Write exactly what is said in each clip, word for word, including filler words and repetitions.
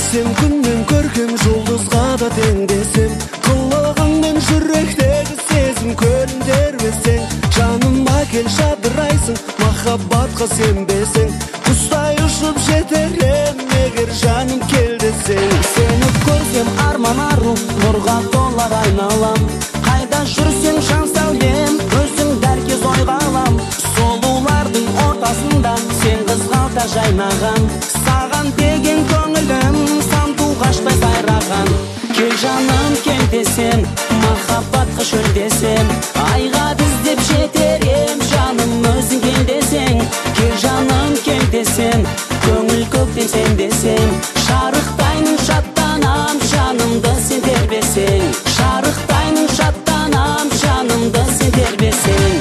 Сен күннен көркем жұлдызға да теңдесем, қылығыңмен жүректегі сезім көлін тербесең, жаныма кел жадырайсың, махаббатқа сенбесең, құстай ұшып жетер ем егер жаным кел десең. Сені көрсем арман ару, нұрға толар айналам, қайда жүрсең жан сәулем, өзің дәркез ойға алам. Сұлулардың ортасында сен қызғалта жайнаған, саған деген көңілім сан туғаштай сайраған. Кел жаным кел десем, махаббатқа шөл десем, айға іздеп жетер ем, жаным өзің кел десең. Кел жаным кел десем, көңіл көктем сен десем, шарықтайын шаттанам, жанымды сен тербесең. Шарықтайын шаттанам, жанымды сен тербесең.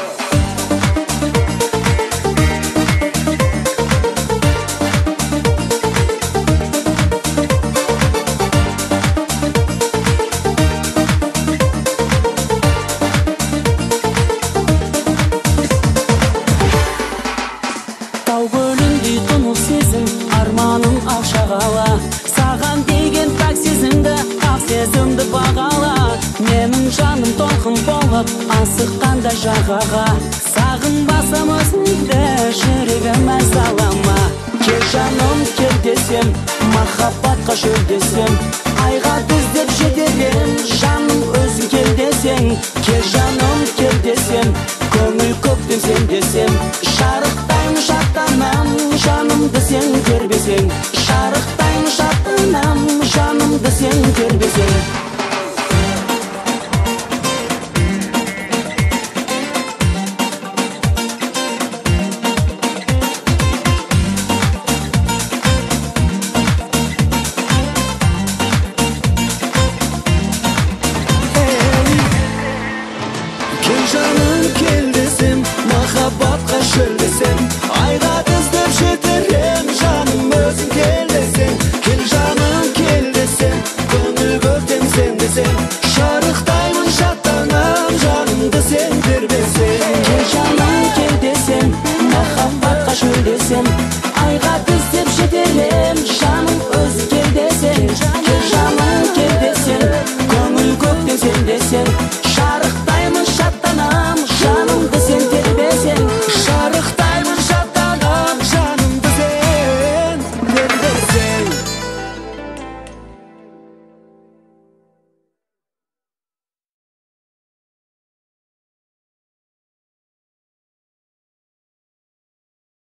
Арманым ақ шағала, саған деген пәк сезімді, ақ сезімді бағала. Менің жаным толқын болып, асыққанда жағаға, сағынбасам өзіңді, жүрегім әзалама. Кел жаным кел десем, махаббатқа шөл десем, айға іздеп жетерем, жаным өзің кел десең. Кел жаным кел десем, көңіл көктем сен десем, шары